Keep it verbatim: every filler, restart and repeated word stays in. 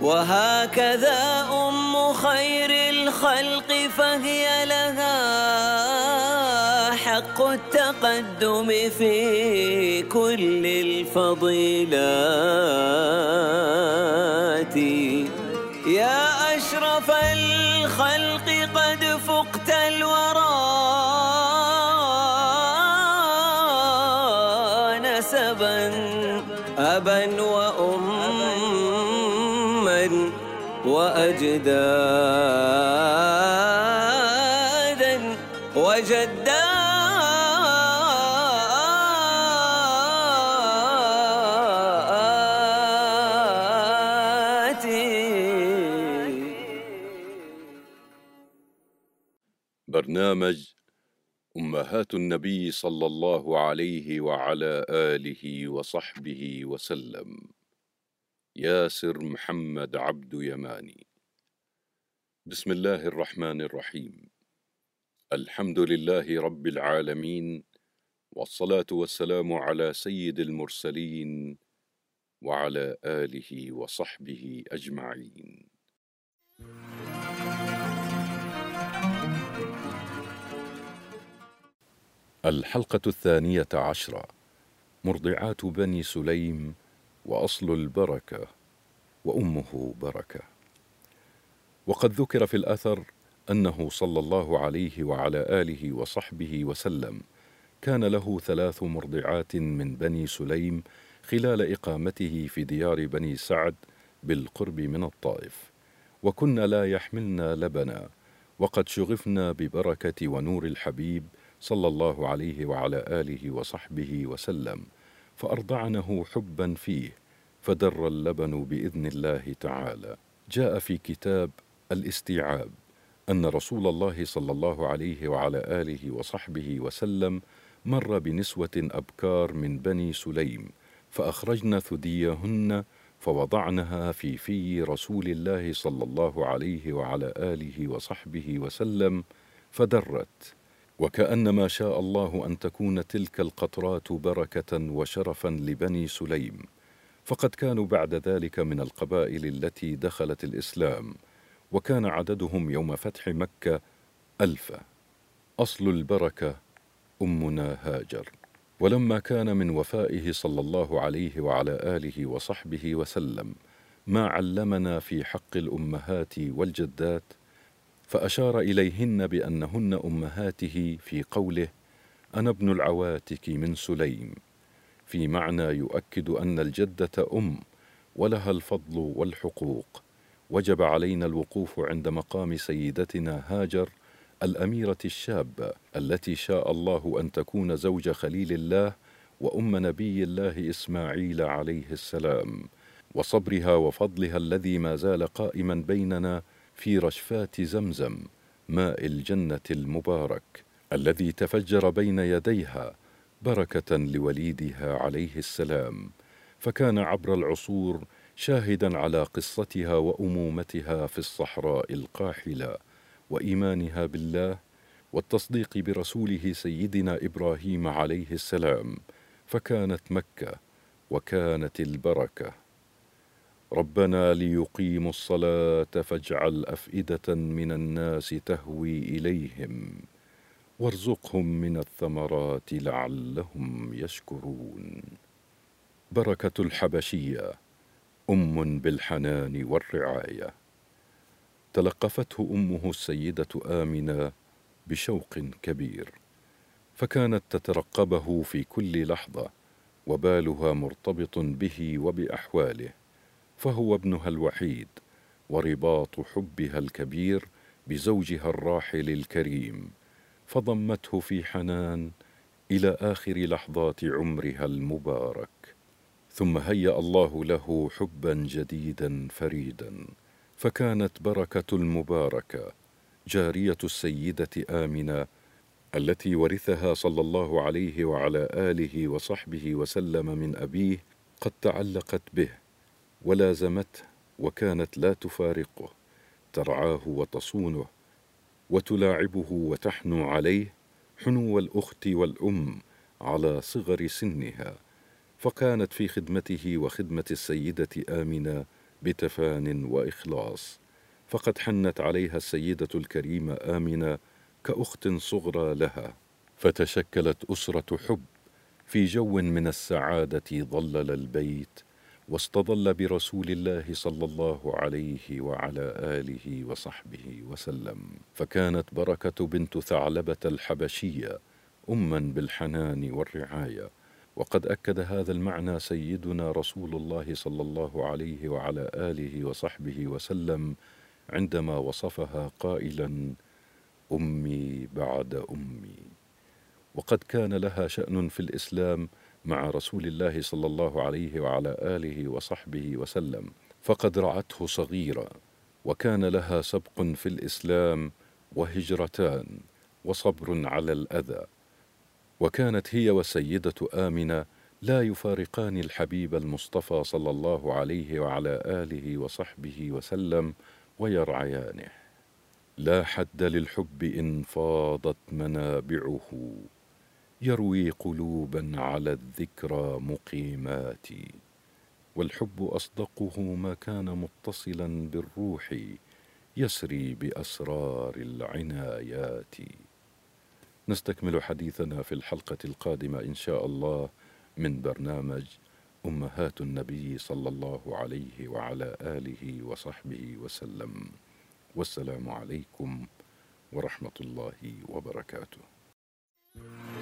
وهكذا أم خير الخلق فهي لها حق التقدم في كل الفضيلات. يا أشرف الخلق قد فقت الورى نسبا أبا وأما وأجدادا وجدات. برنامج أمهات النبي صلى الله عليه وعلى آله وصحبه وسلم. ياسر محمد عبد يماني. بسم الله الرحمن الرحيم. الحمد لله رب العالمين، والصلاة والسلام على سيد المرسلين وعلى آله وصحبه أجمعين. الحلقة الثانية عشرة: مرضعات بني سليم وأصل البركة وأمه بركة. وقد ذكر في الأثر أنه صلى الله عليه وعلى آله وصحبه وسلم كان له ثلاث مرضعات من بني سليم خلال إقامته في ديار بني سعد بالقرب من الطائف، وكن لا يحملن لبنا، وقد شغفنا ببركة ونور الحبيب صلى الله عليه وعلى آله وصحبه وسلم، فأرضعنه حبا فيه، فدر اللبن بإذن الله تعالى. جاء في كتاب الاستيعاب أن رسول الله صلى الله عليه وعلى آله وصحبه وسلم مر بنسوة أبكار من بني سليم، فأخرجن ثديهن فوضعنها في في رسول الله صلى الله عليه وعلى آله وصحبه وسلم فدرت، وكأنما شاء الله أن تكون تلك القطرات بركة وشرفا لبني سليم، فقد كانوا بعد ذلك من القبائل التي دخلت الإسلام، وكان عددهم يوم فتح مكة ألفا. أصل البركة أمنا هاجر. ولما كان من وفائه صلى الله عليه وعلى آله وصحبه وسلم ما علمنا في حق الأمهات والجدات، فأشار إليهن بأنهن أمهاته في قوله: أنا ابن العواتك من سليم، في معنى يؤكد أن الجدة أم ولها الفضل والحقوق. وجب علينا الوقوف عند مقام سيدتنا هاجر الأميرة الشابة التي شاء الله أن تكون زوج خليل الله وأم نبي الله إسماعيل عليه السلام، وصبرها وفضلها الذي ما زال قائما بيننا في رشفات زمزم ماء الجنة المبارك الذي تفجر بين يديها بركة لوليدها عليه السلام، فكان عبر العصور شاهدا على قصتها وأمومتها في الصحراء القاحلة وإيمانها بالله والتصديق برسوله سيدنا إبراهيم عليه السلام، فكانت مكة وكانت البركة. ربنا ليقيموا الصلاة فاجعل أفئدة من الناس تهوي إليهم وارزقهم من الثمرات لعلهم يشكرون. بركة الحبشية أم بالحنان والرعاية. تلقفته أمه السيدة آمنة بشوق كبير، فكانت تترقبه في كل لحظة، وبالها مرتبط به وبأحواله، فهو ابنها الوحيد، ورباط حبها الكبير بزوجها الراحل الكريم، فضمته في حنان إلى آخر لحظات عمرها المبارك. ثم هيأ الله له حبا جديدا فريدا، فكانت بركة المباركة جارية السيدة آمنة التي ورثها صلى الله عليه وعلى آله وصحبه وسلم من أبيه قد تعلقت به ولازمته، وكانت لا تفارقه، ترعاه وتصونه وتلاعبه وتحنو عليه حنو الأخت والأم على صغر سنها، فكانت في خدمته وخدمة السيدة آمنة بتفان وإخلاص، فقد حنت عليها السيدة الكريمة آمنة كأخت صغرى لها، فتشكلت أسرة حب في جو من السعادة ظلل البيت، واستظل برسول الله صلى الله عليه وعلى آله وصحبه وسلم. فكانت بركة بنت ثعلبة الحبشية أماً بالحنان والرعاية، وقد أكد هذا المعنى سيدنا رسول الله صلى الله عليه وعلى آله وصحبه وسلم عندما وصفها قائلاً: أمي بعد أمي. وقد كان لها شأن في الإسلام مع رسول الله صلى الله عليه وعلى آله وصحبه وسلم، فقد رعته صغيرا، وكان لها سبق في الإسلام وهجرتان وصبر على الأذى، وكانت هي والسيدة آمنة لا يفارقان الحبيب المصطفى صلى الله عليه وعلى آله وصحبه وسلم ويرعيانه. لا حد للحب إن فاضت منابعه، يروي قلوبا على الذكرى مقيمات، والحب أصدقه ما كان متصلا بالروح، يسري بأسرار العنايات. نستكمل حديثنا في الحلقة القادمة إن شاء الله من برنامج أمهات النبي صلى الله عليه وعلى آله وصحبه وسلم، والسلام عليكم ورحمة الله وبركاته.